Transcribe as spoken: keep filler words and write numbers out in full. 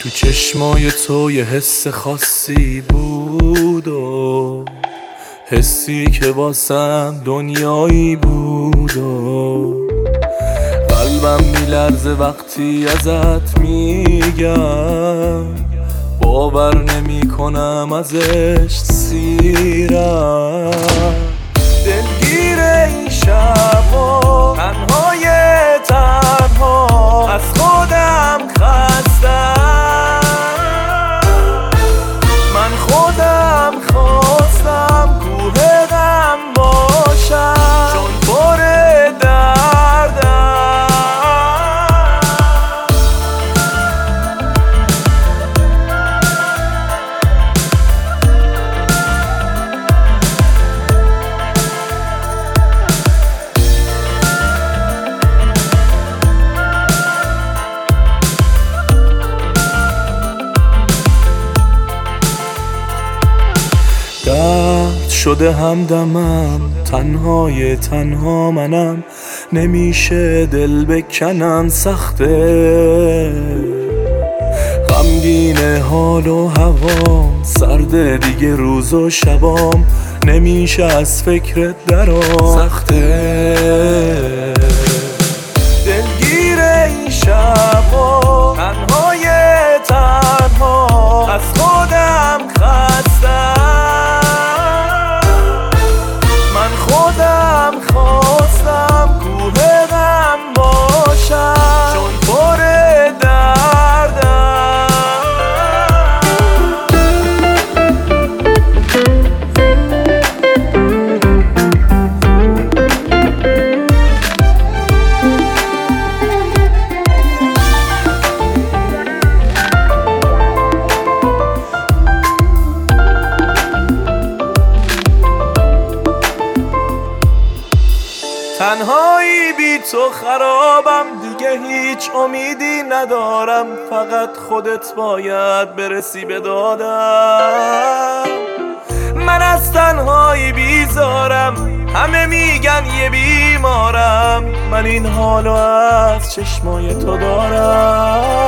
تو چشمای تو یه حس خاصی بود و حسی که واسم دنیایی بود و قلبم میلرزه وقتی ازت میگم، باور نمی کنم ازش سیرم. دلگیر این شب و تنهای تنها از خودم خستم، من خودم خواستم کوه غم باشم چون پر دردم. درد شده همدمم، تنهای تنها منم، نمیشه دل بکنم، سخته غمگین حال و هوام، سرد دیگه روز و شبام، نمیشه از فکرت درام، سخته دلگیر این شب و تنهای تنها از خودم خستم، من خودم خواستم کوه غم باشم چون پر دردم. تنهایی بی تو خرابم، دیگه هیچ امیدی ندارم، فقط خودت باید برسی به دادم. من از تنهایی بیزارم، همه میگن یه بیمارم، من این حالو از چشمای تو دارم.